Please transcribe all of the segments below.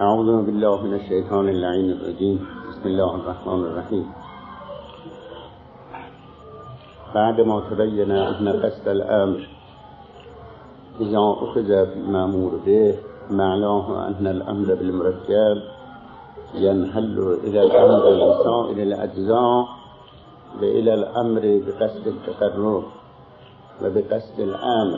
اعوذ بالله من الشیطان اللعین الرجیم. بسم الله الرحمن الرحیم. بعد ما تبين أن قصد الأمر إذا أخذ في المأمور به معناه أن الأمر بالمركب ينحل إلى الأمر لسائر الأجزاء وإلى الأمر بقصد التقرب وبقصد الأمر،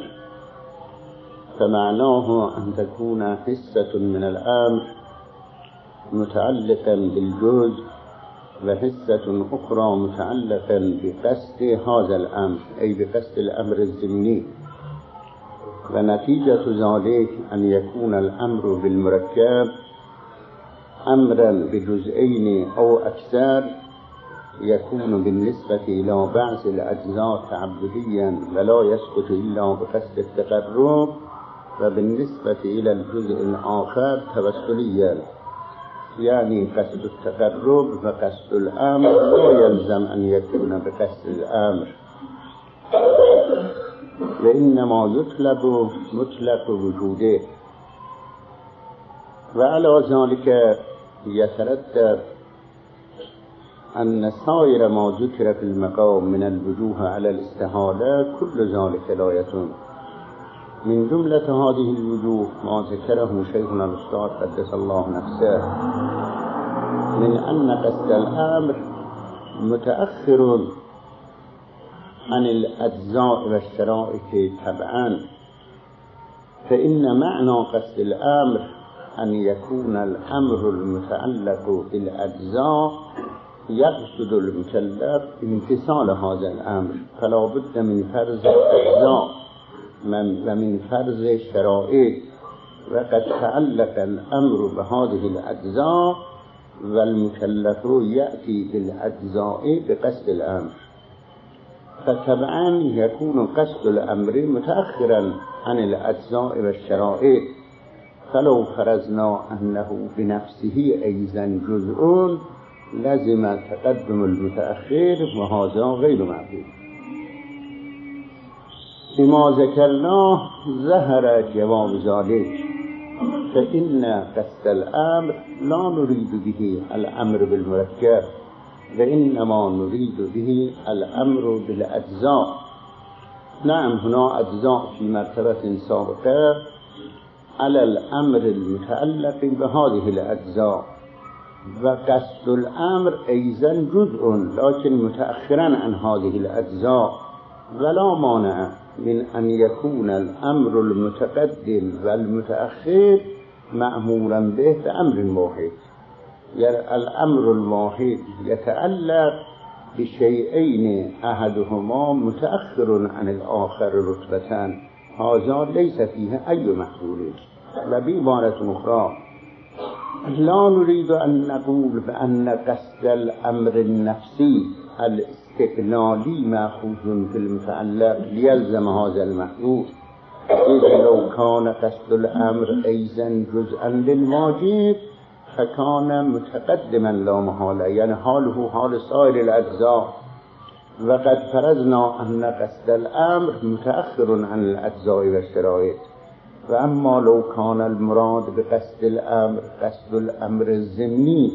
فمعناه أن تكون حصة من الأمر متعلقا بالجزء وحصة أخرى متعلقا بقصد هذا الأمر أي بقصد الأمر الضمني، ونتيجة ذلك أن يكون الأمر بالمركب أمرا بجزئين أو أكثر يكون بالنسبة إلى بعض الأجزاء تعبديا ولا يسقط إلا بقصد التقرب، وبالنسبة إلى الجزء الآخر توسليا، يعني قصد التقرب وقصد الأمر لا يلزم أن يكون بقصد الأمر، وإنما يطلب مطلق وجوده. وعلى ذلك يترتب أن سائر ما ذكر في المقام من الوجوه على الاستحالة كل ذلك لا يتم. من جملة هذه الوجوه ما ذكره شيخنا الأستاذ قدس الله نفسه من أن قصد الأمر متأخر عن الأجزاء والشرائط تبعا، فإن معنى قصد الأمر أن يكون الأمر المتعلق بالأجزاء يقصد المكلف امتثال هذا الأمر، فلا بد من فرض الأجزاء ومن فرض الشرائط، وقد تعلق الأمر بهذه الأجزاء والمكلف يأتي بالأجزاء بقصد الأمر، فطبعا يكون قصد الأمر متأخرا عن الأجزاء والشرائط. فلو فرضنا أنه بنفسه أيضا جزء لازم تقدم المتأخر، وهذا غير معقول. بما ذكرناه ظهر جواب ذلك، فإن قصد الأمر لا نريد به الأمر بالمركب، وإنما نريد به الأمر بالأجزاء. نعم، هنا أجزاء في مرتبة سابقة على الأمر المتعلق بهذه الأجزاء، وقصد الأمر أيضا جزء لكن متأخرا عن هذه الأجزاء، ولا مانع من أن يكون الأمر المتقدم والمتأخر مأمورا به بأمر واحد، يعني الأمر الواحد يتعلق بشيئين أحدهما متأخر عن الآخر رتبة، هذا ليس فيه أي محظور. وبعبارة أخرى لا نريد أن نقول بأن قصد الأمر النفسي الاستقلالي مأخوذ في المتعلق ليلزم هذا المحظور، إذ لو كان قصد الأمر أيضا جزءا للواجب فكان متقدما لا محالة، يعني حاله حال سائر الأجزاء، وقد فرضنا أن قصد الأمر متأخر عن الأجزاء والشرائط. وأما لو كان المراد بقصد الأمر قصد الأمر الضمني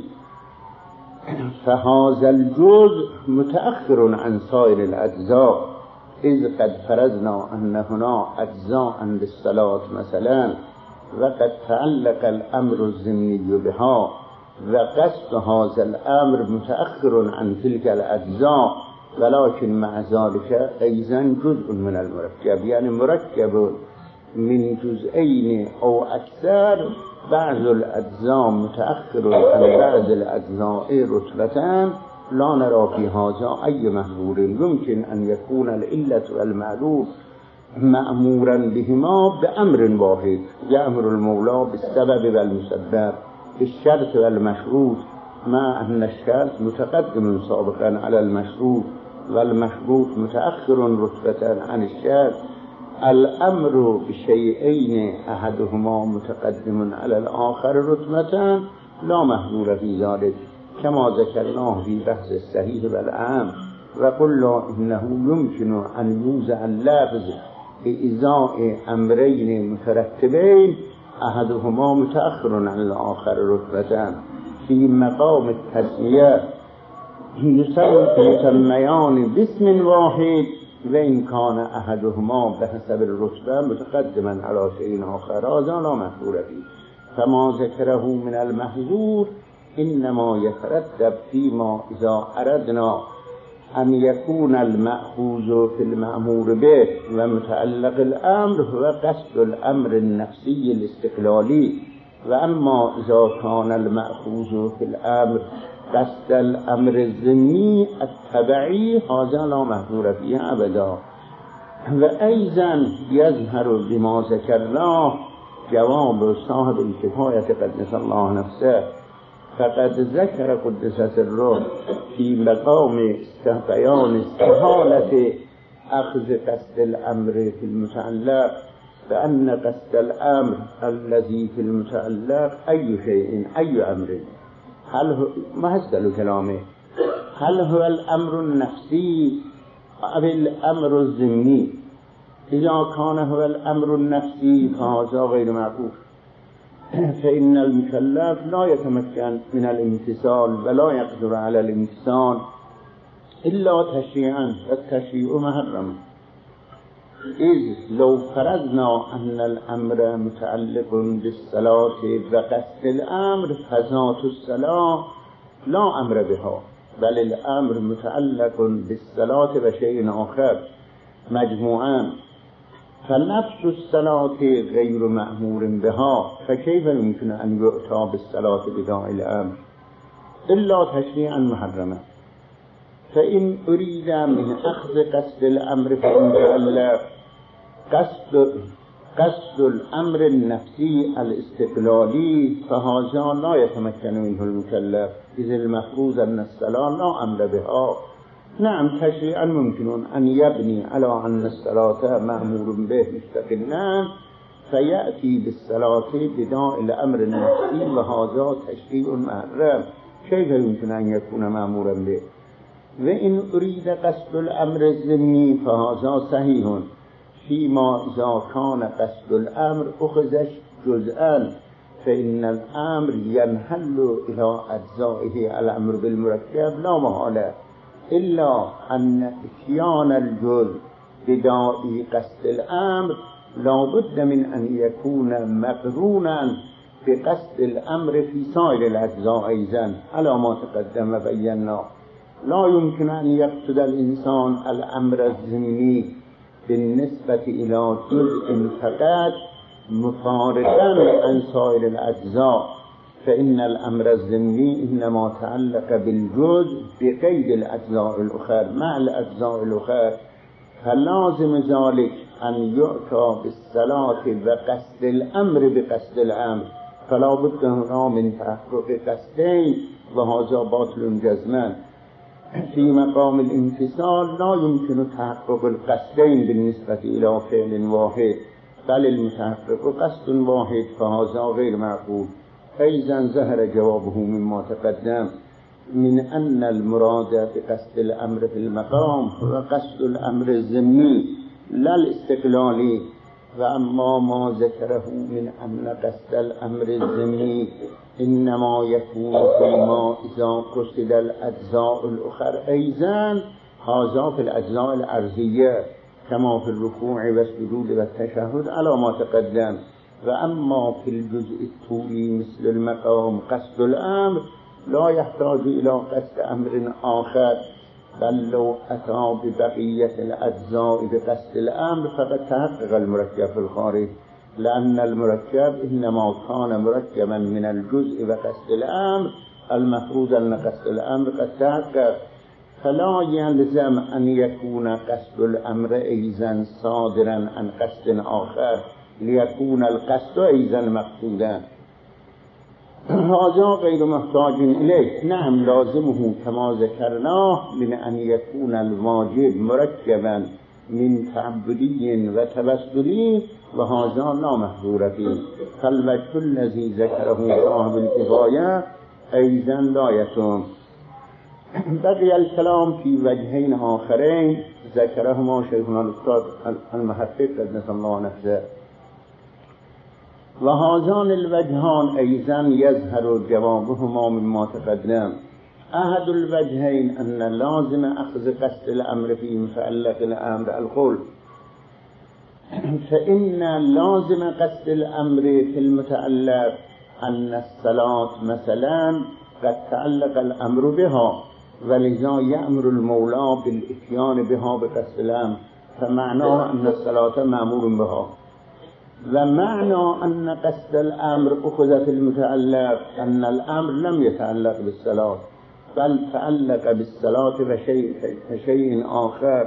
فهذا الجزء متأخر عن سائر الأجزاء، إذ قد فرضنا أن هنا أجزاء للصلاة مثلا وقد تعلق الأمر الضمني بها، وقصد هذا الأمر متأخر عن تلك الأجزاء، ولكن مع ذلك أيضا جزء من المركب، يعني مركب من جزئين أو أكثر، بعض الأجزاء متأخر عن بعض الأجزاء رتبتان، لا نرى في هذا أي محظور. يمكن أن يكون العلة والمعلول مأمورا بهما بأمر واحد، يأمر المولى بالسبب والمسبب، بالشرط والمشروط، مع أن الشرط متقدم سابقا على المشروط والمشروط متأخر رتبة عن الشرط. الأمر بشيئين أحدهما متقدم على الآخر رتبة لا محظور في ذلك، كما ذكرناه في بحث الصحيح والعام، وقلنا إنه يمكن أن يوزع اللفظ بإزاء أمرين مترتبين احدهما متأخر عن الآخر رتبة في مقام التسمية يسميان باسم واحد وإن كان أحدهما بحسب الرتبة متقدما على شيء آخر هذا لا محظور فيه. فما ذكره من المحظور إنما يترتب فيما إذا أردنا أن يكون المأخوذ في المأمور به ومتعلق الأمر هو قصد الأمر النفسي الاستقلالي، وأما إذا كان المأخوذ في الأمر قصد الأمر الضمني التبعي هذا لا محظور فيه أبدا. وأيضا يظهر بما ذكرناه جواب صاحب الكفاية قدس الله نفسه، فقد ذكر قدس سره في مقام بيان استحالة أخذ قصد الأمر في المتعلق فأن قصد الأمر الذي في المتعلق أي شيء أي أمر، هل هو ما هسأل كلامه هل هو الأمر النفسي أو الأمر الضمني؟ إذا كان هو الأمر النفسي فهذا غير معقول، فإن المكلف لا يتمكن من الامتثال ولا يقدر على الامتثال إلا تشريعا، والتشريع محرم. إذ لو فرضنا أن الأمر متعلق بالصلاة وقصد الأمر فذات الصلاة لا أمر بها، بل الأمر متعلق بالصلاة وشيء آخر مجموعا، فنفس الصلاة غير مأمور بها، فكيف يمكن أن يؤتى بالصلاة بداع الأمر إلا تشريعا محرما؟ فإن أريد من أخذ قصد الأمر فإن قصد الأمر النفسي الاستقلالي فهذا لا يتمكن منه المكلف، إذ المفروض أن الصلاة لا أمر بها. نعم تشريعا ممكن أن يبني على أن الصلاة مأمور به مستقلا فيأتي بالصلاة بداع الأمر النفسي، وهذا تشريع محرم، كيف يمكن أن يكون مأمورا به؟ وإن أريد قصد الأمر الضمني فهذا صحيح فيما إذا كان قصد الأمر أخذ جزءا، فإن الأمر ينحل إلى أجزائه الأمر بالمركب لا محالة، إلا أن إتيان الجزء بداعي قصد الأمر لا بد من أن يكون مقرونا بقصد الأمر في سائر الأجزاء أيضا على ما تقدم بينا. لا يمكن أن يقصد الإنسان الأمر الضمني بالنسبة إلى جزء فقط مفارقا عن سائر الأجزاء، فإن الأمر الضمني إنما تعلق بالجزء بقيد الأجزاء الأخرى مع الأجزاء الأخرى، فلازم ذلك أن يؤتى بالصلاة بقصد الأمر بقصد الأمر، فلا بد هنا من تحقق قصدين، وهذا باطل جزما. في مقام الانفصال لا يمكن تحقق القصدين بالنسبة إلى فعل واحد، بل المتحقق قصد واحد فهذا غير معقول. فإذا ظهر جوابه مما تقدم من أن المراد بقصد الأمر في المقام هو قصد الأمر الضمني لا الاستقلالي، وأما ما ذكره من أن قصد الأمر الضمني إنما يكون فيما إذا قصد الأجزاء الأخرى أيضا، هذا في الأجزاء الأرضية كما في الركوع والسجود والتشهد على ما تقدم. وأما في الجزء الطولي مثل المقام قصد الأمر لا يحتاج إلى قصد أمر آخر، بل لو أتى ببقية الأجزاء بقصد الأمر فقد تحقق المركب في الخارج، لأن المركب إنما كان مركبا من الجزء وقصد الأمر، المفروض أن قصد الأمر قد تحقق، فلا يلزم أن يكون قصد الأمر أيضا صادرا عن قصد آخر ليكون القصد أيضا مقصودا، هذا غير محتاج إليه. نعم لازمه كما ذكرناه من أن يكون الواجب مركبا من تعبدي وتبسلي، وهذا لا محظور فيه، فالوجه الذي ذكره صاحب الكفاية أيضا لا يتم. بقي الكلام في وجهين آخرين ذكرهما شيخنا الأستاذ المحقق قدس الله نفسه. و هذان الوجهان أيضا يظهر جوابهما مما تقدم. أحد الوجهين أن لازم أخذ قصد الأمر في متعلق الأمر القول، فإن لازم قصد الأمر في المتعلق أن الصلاة مثلا قد تعلق الأمر بها، ولذا يأمر المولى بالإتيان بها بقصد الأمر، فمعناه أن الصلاة مأمور بها. ومعنى أن قصد الأمر أخذ في المتعلق أن الأمر لم يتعلق بالصلاة بل تعلق بالصلاة وشيء آخر،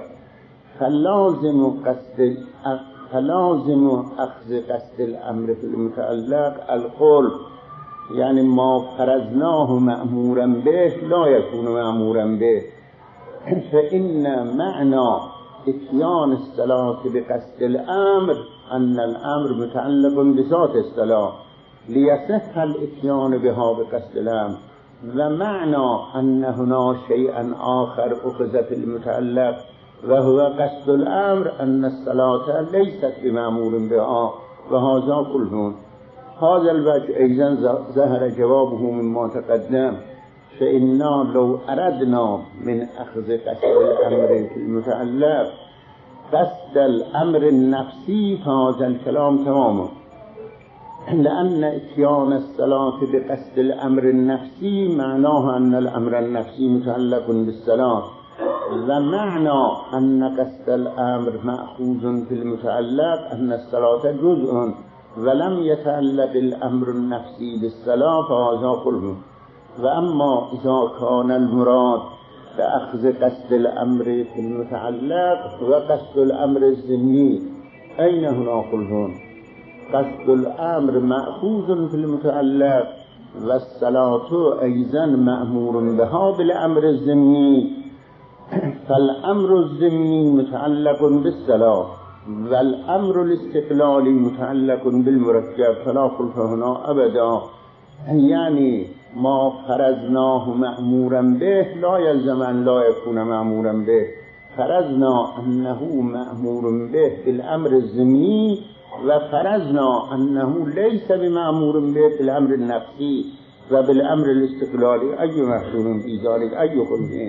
فلازم أخذ قصد الأمر في المتعلق القول، يعني ما فرضناه مأمورا به لا يكون مأمورا به. فإن معنى اتيان الصلاة بقصد الأمر أن الأمر متعلق بذات الصلاة ليصح الاتيان بها بقصد الأمر، ومعنى أن هنا شيئا آخر أخذ في المتعلق وهو قصد الأمر أن الصلاة ليست بمأمور بها، وهذا كله. هذا الوجه أيضا ظهر جوابه مما تقدم. فإنا لو أردنا من أخذ قصد الأمر في المتعلق قصد الأمر النفسي فهذا الكلام تماما، لأن اتيان الصلاة بقصد الأمر النفسي معناه أن الأمر النفسي متعلق بالصلاة، ومعنى أن قصد الأمر مأخوذ في المتعلق أن الصلاة جزء ولم يتعلق الأمر النفسي بالصلاة فهذا كله. وأما إذا كان المراد بأخذ قصد الأمر في المتعلق وقصد الأمر الضمني، أين هنا كله؟ قصد الأمر مأخوذ في المتعلق والصلاة أيضا مأمور بها بالأمر الضمني، فالأمر الضمني متعلق بالصلاة والأمر الاستقلالي متعلق بالمركب، فلا خلف هنا أبدا. يعني ما فرضناه مأمورا به لا يلزم أن لا يكون مأمورا به، فرضنا أنه مأمور به بالأمر الضمني وفرضنا أنه ليس بمأمور به بالأمر النفسي وبالأمر الاستقلالي. أي محصول في ذلك؟ أي خلفين؟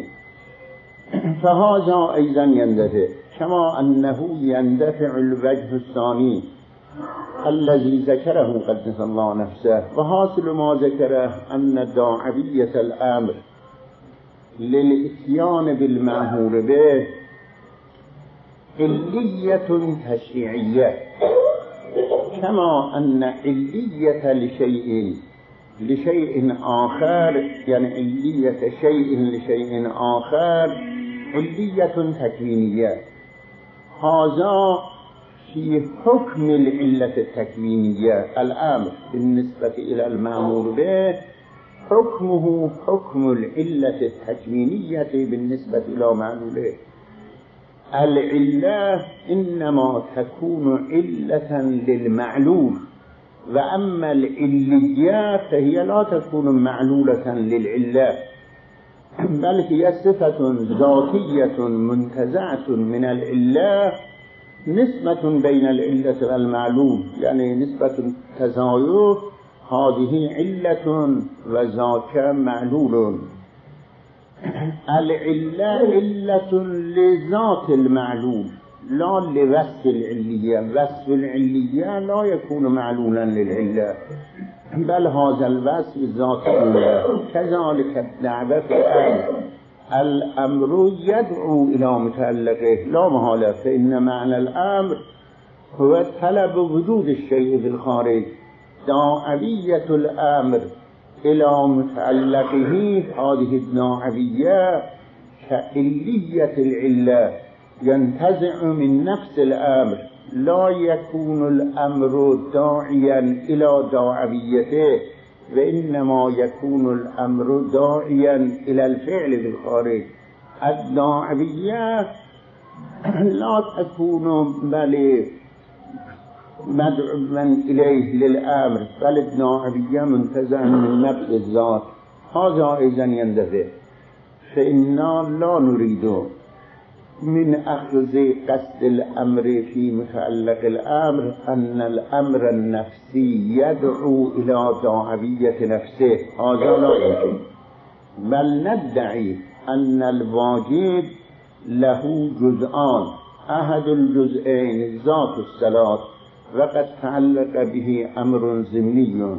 فهذا أيضا يندفع، كما أنه يندفع الوجه الثاني الذي ذكره قدس الله نفسه. وحاصل ما ذكره أن داعية الأمر للإتيان بالمأمور به علية تشريعية، كما أن علية لشيء آخر، يعني علية شيء لشيء آخر علية تكوينية. هذا في حكم العلة التكوينية. الأمر بالنسبة إلى المأمور به حكمه حكم العلة التكوينية بالنسبة إلى معلوله. العلة إنما تكون علة للمعلول، وأما العلية فهي لا تكون معلولة للعلة، بل هي صفة ذاتية منتزعة من العلة، نسبة بين العلة والمعلول، يعني نسبة تزايد، هذه علة وذاك معلول. العلة علة لذات المعلول لا لوصف العلية، وصف العلية لا يكون معلولا للعلة، بل هذا الوصف ذاتي. كذلك الدعوة في الأمر يدعو إلى متعلقه لا محالة، فإن معنى الأمر هو طلب وجود الشيء في الخارج. داعية الأمر إلى متعلقه هذه الداعية كعلية العلة ينتزع من نفس الأمر، لا يكون الأمر داعيا إلى داعيته، وإنما يكون الأمر داعيا إلى الفعل في الخارج. الداعية لا تكون بل مدعوا إليه للأمر، بل الداعية منتزع من نفس الذات. هذا أيضا يندفع. فإنا لا نريد من أخذ قصد الأمر في متعلق الأمر أن الأمر النفسي يدعو إلى داعبية نفسه، هذا لا يمكن، بل ندعي أن الواجب له جزءان، أحد الجزئين ذات الصلاة وقد تعلق به أمر ضمني،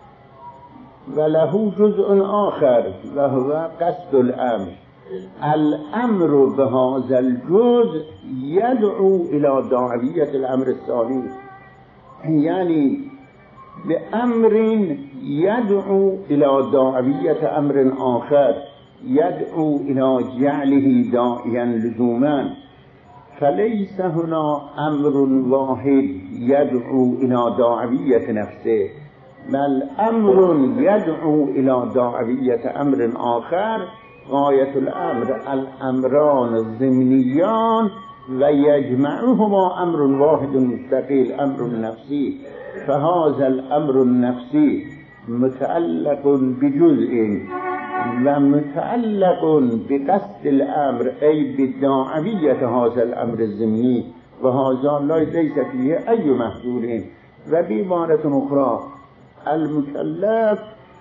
وله جزء آخر وهو قصد الأمر. الأمر بهذا الجزء يدعو إلى داعبية الأمر الثاني، يعني بأمر يدعو إلى داعبية أمر آخر، يدعو إلى جعله داعيا لزوما، فليس هنا أمر واحد يدعو إلى داعبية نفسه، بل أمر يدعو إلى داعبية أمر آخر. غاية الأمر الأمران الضمنيان ويجمعهما أمر واحد مستقل، أمر نفسي، فهذا الأمر النفسي متعلق بجزء ومتعلق بقصد الأمر أي بداعبية هذا الأمر الضمني، وهذا ليس فيه أي محظور. وبعبارة أخرى المكلف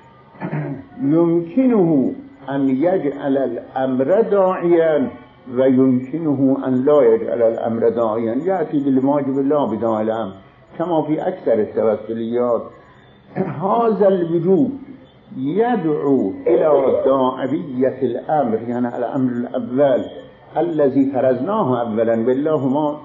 يمكنه أن يجعل الأمر داعيا ويمكنه أن لا يجعل الأمر داعيا، يأتي بالواجب لا بداعي الأمر كما في أكثر التوسليات. هذا الوجوب يدعو إلى داعبية الأمر، يعني الأمر الأول الذي فرزناه أولا بالله ما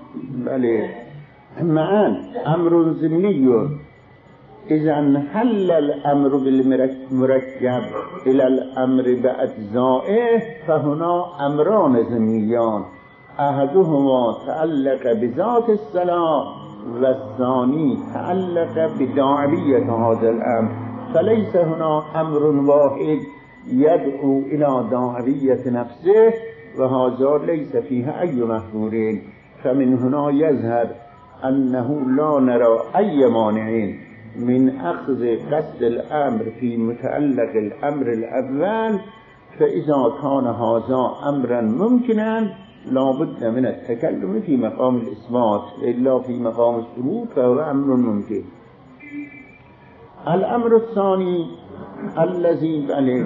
معا أمر ضمني. إذا حل الأمر بالمركب إلى الأمر بأجزائه فهنا أمران ضمنيان، أحدهما تعلق بذات الصلاة والثاني تعلق بداعبية هذا الأمر، فليس هنا أمر واحد يدعو إلى داعبية نفسه، وهذا ليس فيها أي محظورين. فمن هنا يظهر أنه لا نرى أي مانعين من أخذ قصد الأمر في متعلق الأمر الأول، فإذا كان هذا أمرا ممكنا لا بد من التكلم في مقام الإثبات، إلا في مقام الثبوت فهو أمر ممكن. الأمر الثاني الذي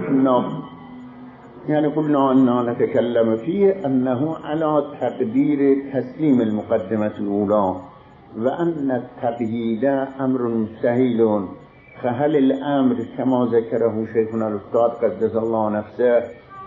قلنا أننا نتكلم فيه أنه على تقدير تسليم المقدمة الأولى، وأن التقييد أمر مستحيل. فهل الأمر كما ذكره شيخنا الأستاذ قدس الله نفسه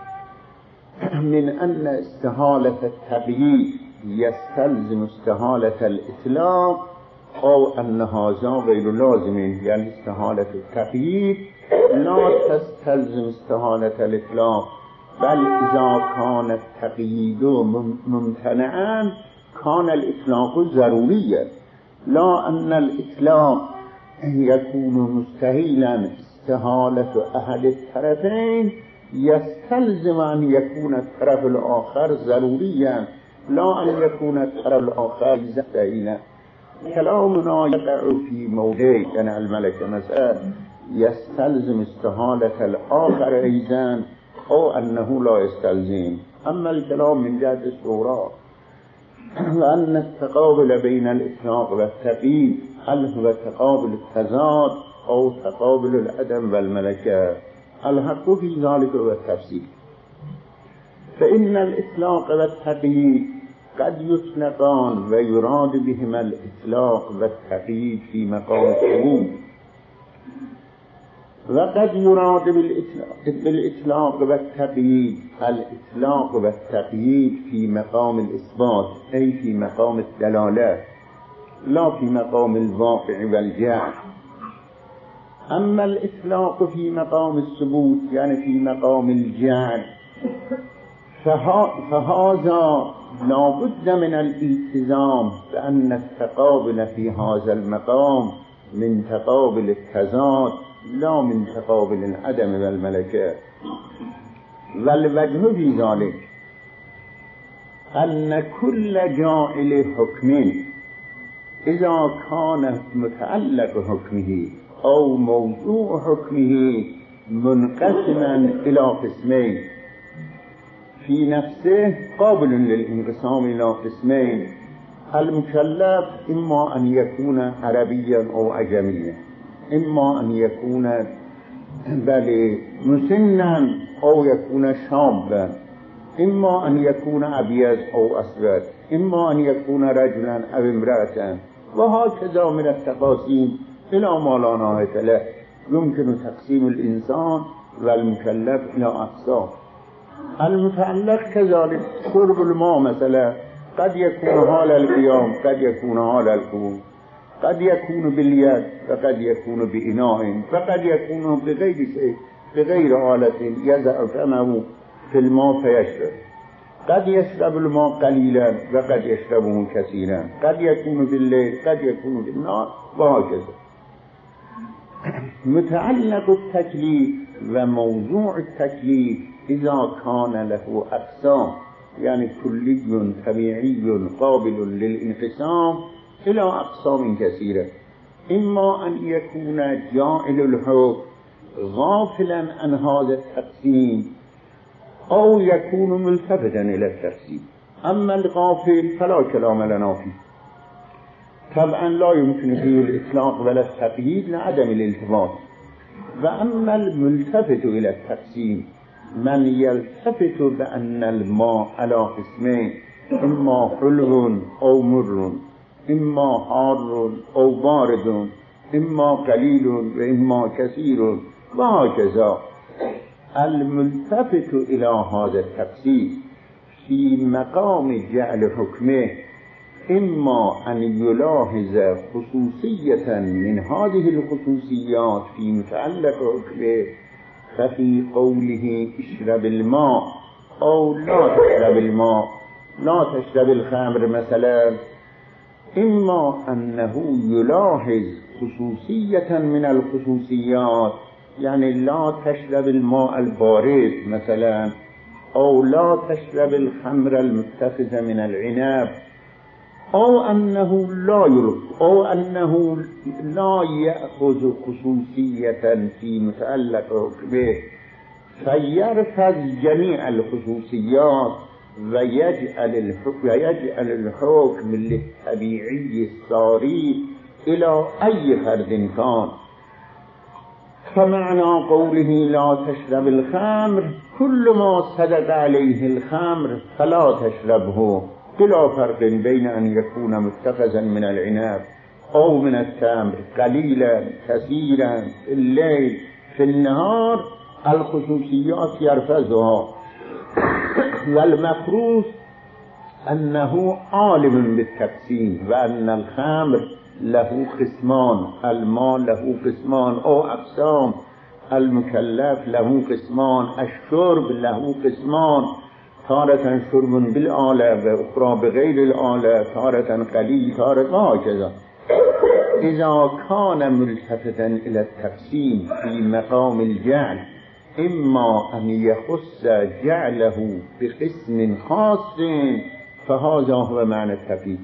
من أن استحالة التقييد يستلزم استحالة الإطلاق، أو أن هذا غير لازم، يعني استحالة التقييد لا تستلزم استحالة الإطلاق، بل إذا كان التقييد ممتنعا كان الإطلاق ضروريا، لا أن الإطلاق يكون مستحيلا. استحالة أحد الطرفين يستلزم أن يكون الطرف الآخر ضروريا، لا أن يكون الطرف الآخر مستحيلا. كلامنا يقع في موضع يعني الملكة مثلا يستلزم استحالة الآخر أيضا، أو أنه لا يستلزم. أما الكلام من جهة الصورة وأن التقابل بين الإطلاق والتقييد هل هو تقابل التضاد أو تقابل العدم والملكة، الحق في ذلك هو التفسير. فإن الإطلاق والتقييد قد يطلقان ويراد بهما الإطلاق والتقييد في مقام الثبوت، وقد يراد بالإطلاق والتقييد الإطلاق والتقييد في مقام الإثبات، أي في مقام الدلالة، لا في مقام الواقع والجعل. أما الإطلاق في مقام الثبوت يعني في مقام الجعل، فهذا لا بد من الالتزام بأن التقابل في هذا المقام من تقابل التضاد لا من تقابل العدم والملكة. والوجه في ذلك أن كل جاعل حكم إذا كان متعلق حكمه أو موضوع حكمه منقسما إلى قسمين، في نفسه قابل للانقسام إلى قسمين. المكلف إما أن يكون عربيا أو عجميا، إما أن يكون مسنا أو يكون شابا، إما أن يكون أبيض أو أسود، إما أن يكون رجلا أو امرأة، وهكذا من التقاسيم إلى ما لا نهاية له. يمكن تقسيم الإنسان والمكلف إلى أقسام. المتعلق كذلك شرب الماء مثلا قد يكون حال القيام، قد يكون حال القعود، قد يكون باليد وقد يكون بإناء، فقد يكون بغير شيء، بغير آلة يضع فمه في الماء فيشرب. قد يشرب الماء قليلا وقد يشربه كثيرا، قد يكون بالليل قد يكون بالنهار، وهكذا. متعلق التكليف وموضوع التكليف إذا كان له أقسام، يعني كلي طبيعي قابل للانقسام إلى أقسام كثيرة. إما أن يكون جاعل الحكم غافلا عن هذا التقسيم، أو يكون ملتفتا إلى التقسيم. أما الغافل فلا كلام لنا فيه، طبعا لا يمكن فيه الإطلاق ولا التقييد لعدم الالتفات. وأما الملتفت إلى التقسيم من يلتفت بأن الماء على قسمين، إما حلو أو مر، إما حار أو بارد، إما قليل وإما كثير، وهكذا. الملتفت إلى هذا التقسيم في مقام جعل حكمه إما أن يلاحظ خصوصية من هذه الخصوصيات في متعلق حكمه، ففي قوله اشرب الماء أو لا تشرب الماء، لا تشرب الخمر مثلا، إما أنه يلاحظ خصوصية من الخصوصيات، يعني لا تشرب الماء البارد مثلا، أو لا تشرب الخمر المتخذة من العنب، أو أنه لا يأخذ خصوصية في متعلق حكمه فيرفض جميع الخصوصيات ويجعل الحكم للطبيعي الساري إلى أي فرد كان. فمعنى قوله لا تشرب الخمر كل ما صدق عليه الخمر فلا تشربه، بلا فرق بين أن يكون متخذا من العنب أو من التمر، قليلا كثيرا، في الليل في النهار، الخصوصيات يرفضها. والمفروض أنه عالم بالتقسيم، وأن الخمر له قسمان، الماء له قسمان أو أقسام، المكلف له قسمان، الشرب له قسمان، تارة شرب بالآلة وأخرى بغير الآلة، تارة قليل، تارة هكذا. إذا كان ملتفتا إلى التقسيم في مقام الجعل، إما أن يخص جعله بقسم خاص فهذا هو معنى التقييد،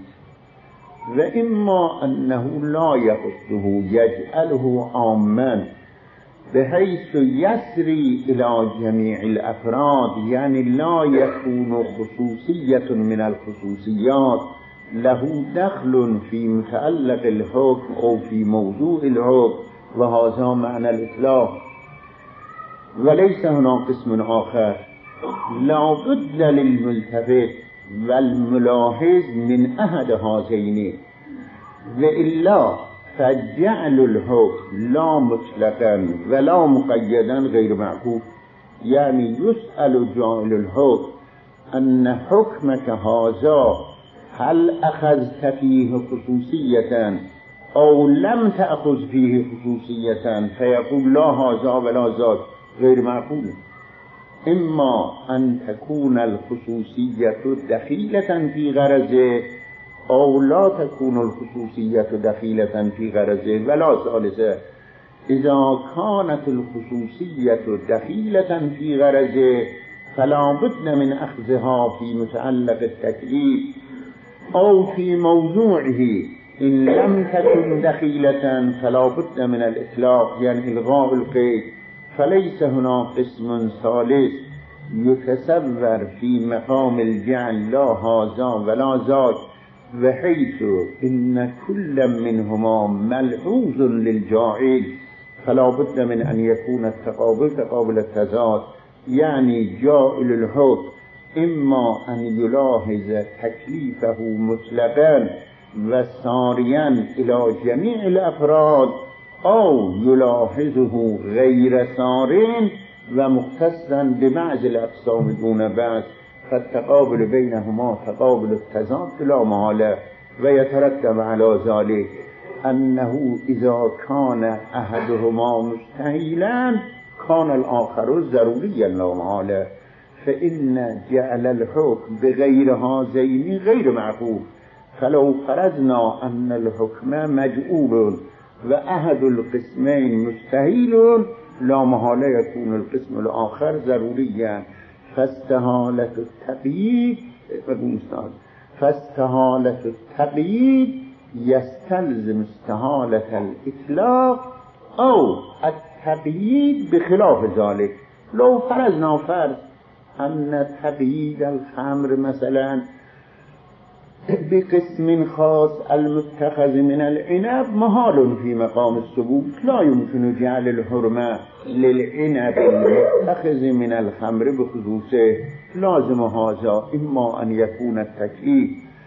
وإما أنه لا يخصه يجعله عاما بحيث يسري إلى جميع الأفراد، يعني لا يكون خصوصية من الخصوصيات له دخل في متعلق الحكم أو في موضوع الحكم، وهذا معنى الإطلاق. وليس هناك قسم آخر، لا بد للملتفت والملاحظ من أحد هذين، وإلا فجعل الحكم لا مطلقا ولا مقيدا غير معقول. يعني يسأل جاعل الحكم أن حكمك هذا هل أخذت فيه خصوصية أو لم تأخذ فيه خصوصية، فيقول لا هذا ولا ذاك، غير معقول. إما أن تكون الخصوصية دخيلة في غرضه أو لا تكون الخصوصية دخيلة في غرضه، ولا ثالثة. إذا كانت الخصوصية دخيلة في غرضه فلا بد من أخذها في متعلق التكليف أو في موضوعه. إن لم تكن دخيلة فلا بد من الإطلاق، يعني إلغاء القيد. فليس هناك قسم ثالث يتصور في مقام الجعل لا هذا ولا ذاك، وحيث إن كل منهما ملحوظ للجاعل فلا بد من أن يكون التقابل تقابل التضاد. يعني جاعل الحكم إما أن يلاحظ تكليفه مطلقا وساريا إلى جميع الأفراد، أو يلاحظه غير سار ومختصا ببعض الأقسام دون بعض، فالتقابل بينهما تقابل التضاد لا محالة. ويترتب على ذلك أنه إذا كان أحدهما مستحيلا كان الآخر ضروريا لا محالة، فإن جعل الحكم بغير هذين غير معقول. فلو فرضنا أن الحكم مجعول وأحد القسمين مستحيل لا محالة يكون القسم الآخر ضروريا، فاستحالة التقييد يستلزم استحالة الإطلاق أو التقييد بخلاف ذلك. لو فرضنا فرض أن تقييد الخمر مثلا بقسم خاص المتخذ من العنب محال في مقام الثبوت، لا يمكن جعل الحرمة للعنب المتخذ من الخمر بخصوصه، لازم هذا إما أن يكون التكليف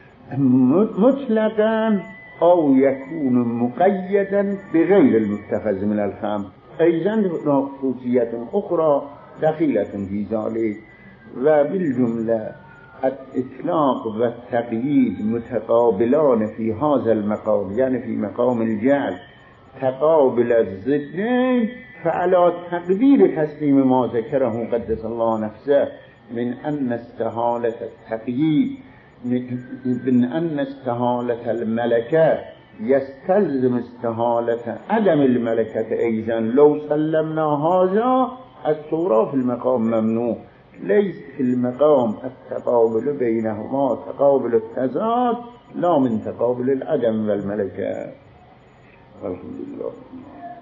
مطلقا أو يكون مقيدا بغير المتخذ من الخمر. أيضا خصوصية أخرى دخيلة في ذلك، وبالجملة الإطلاق والتقييد متقابلان في هذا المقام، يعني في مقام الجعل تقابل الضدين، فعلى تقدير تسليم ما ذكره قدس الله نفسه من أن استحالة التقييد من أن استحالة الملكة يستلزم استحالة عدم الملكة أيضا. لو سلمنا هذا الصورة في المقام ممنوع، ليس في المقام التقابل بينهما تقابل التضاد، لا من تقابل العدم والملكة. الحمد لله.